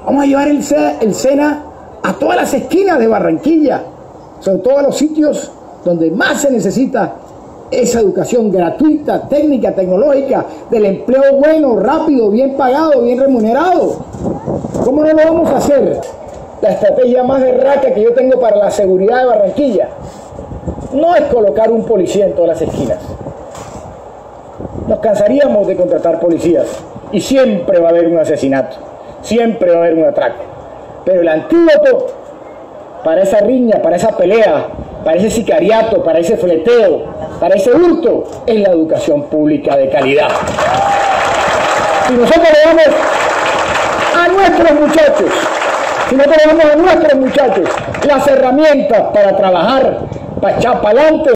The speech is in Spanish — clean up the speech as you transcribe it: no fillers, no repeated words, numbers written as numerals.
Vamos a llevar el SENA a todas las esquinas de Barranquilla, sobre todo a los sitios donde más se necesita esa educación gratuita, técnica, tecnológica, del empleo bueno, rápido, bien pagado, bien remunerado. ¿Cómo no lo vamos a hacer? La estrategia más berraca que yo tengo para la seguridad de Barranquilla no es colocar un policía en todas las esquinas. Nos cansaríamos de contratar policías y siempre va a haber un asesinato, siempre va a haber un atraco. Pero el antídoto para esa riña, para esa pelea, para ese sicariato, para ese fleteo, para ese hurto, es la educación pública de calidad. Si nosotros le damos a nuestros muchachos, las herramientas para trabajar, para echar para adelante,